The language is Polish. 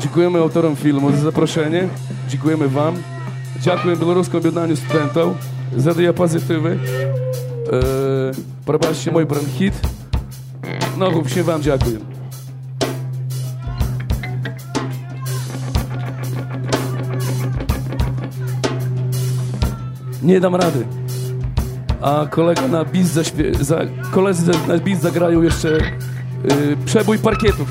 Dziękujemy autorom filmu za zaproszenie. Dziękujemy wam. Дякуємо білоруському об'єднанню студентів за діапозитиви. Пробачте мой бронхит. No, w общем, wam dziękuję. Nie dam rady. A kolega na bis koledzy na bis zagrają jeszcze przebój parkietów.